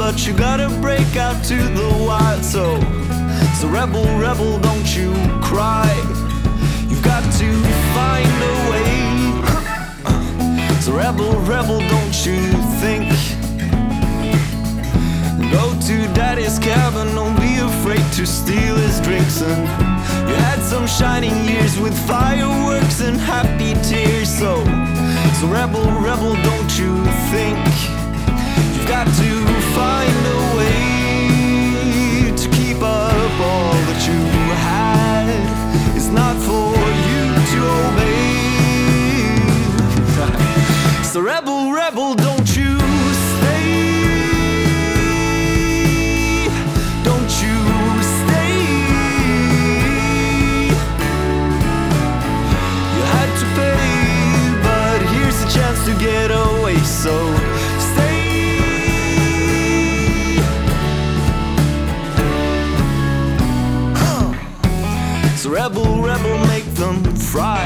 but you gotta break out to the wild. So rebel, rebel, don't you cry. You've got to find a way. So rebel, rebel, don't you think. Go to daddy's cabin, don't be afraid to steal his drinks. And you had some shining years with fireworks and happy tears. So rebel, rebel, don't you think. You've got to find a way to keep up all that you had. It's not for you to obey. So rebel, rebel, don't you stay. Don't you stay. You had to pay, but here's a chance to get away. So stay. So rebel, rebel, make them fry.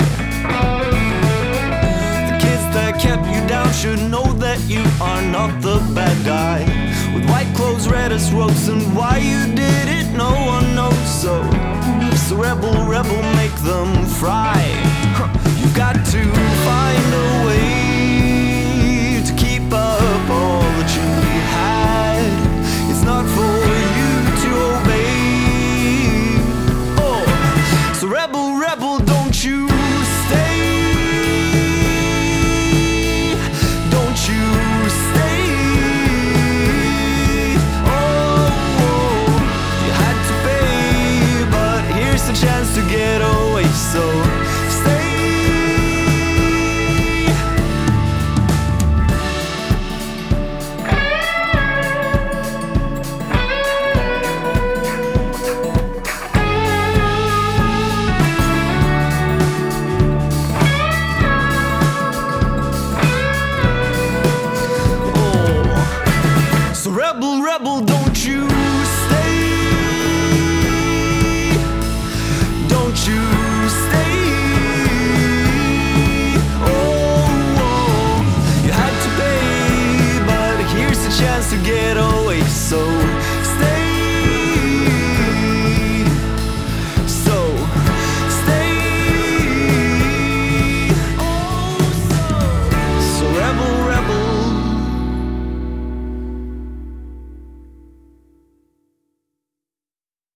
The kids that kept you down should know that you are not the bad guy. With white clothes, red as ropes, and why you did it, no one knows. So rebel, rebel, make them fry. You've got to find a way to keep up all that you had. It's not for you to obey. So rebel, rebel, don't you stay. Don't you stay. Oh, you had to pay, but here's the chance to get away. So stay. Rebel, rebel, don't you stay. Don't you stay. Oh, you had to pay, but here's the chance to get